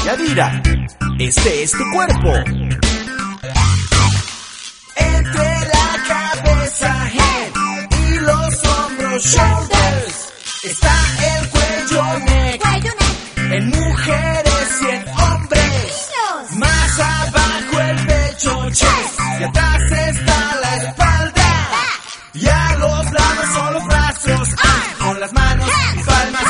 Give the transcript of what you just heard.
Yadira, este es tu cuerpo. Entre la cabeza, head, y los hombros, shoulders, está el cuello, neck, en mujeres y en hombres. Más abajo el pecho, chest, y atrás está la espalda. Y a los lados son los brazos, con las manos y palmas